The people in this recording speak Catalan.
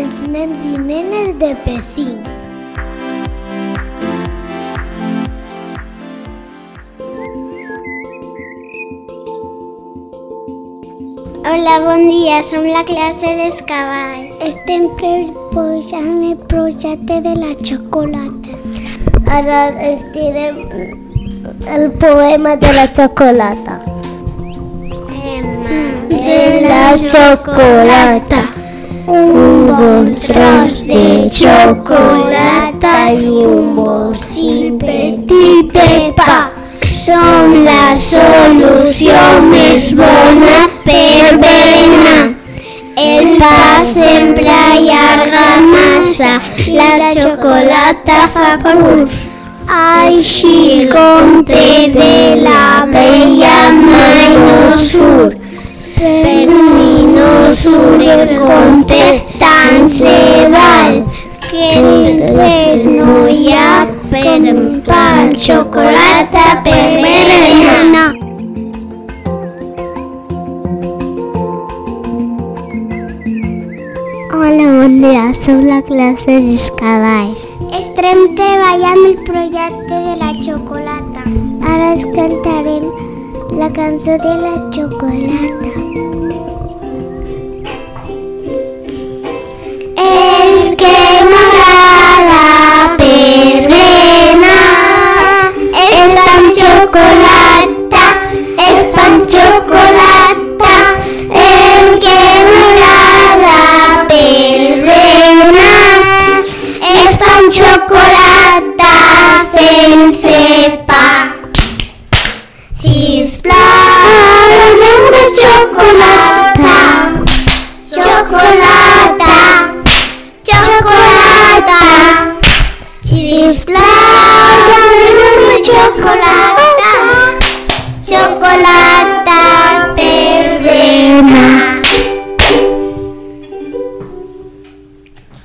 els nens i nenes de Pecín. Hola, bon dia, som la classe dels cavalls. Estem proposant el projecte de la xocolata. Ara estirem el poema de la xocolata. De la xocolata, un bon tros de xocolata i un bolsín petit de pa. Som la solució més bona per berenar. El pa sempre allarga massa, la xocolata fa curs. Així el conte de l'abella mai no surt. Però si no surt el conte, tant se val, que res no hi ha per pa, xocolata per berenar. Hola, bon dia, som la classe dels cavalls. Estem treballant el projecte de la xocolata. Ara us cantarem la cançó de la xocolata. El que m'agrada per berenar és pa amb xocolata, és pa amb xocolata. El que m'agrada per berenar és pa amb xocolata sense pa. Sisplau, doneu-me xocolata, xocolata, xocolata. Sisplau, doneu-me xocolata.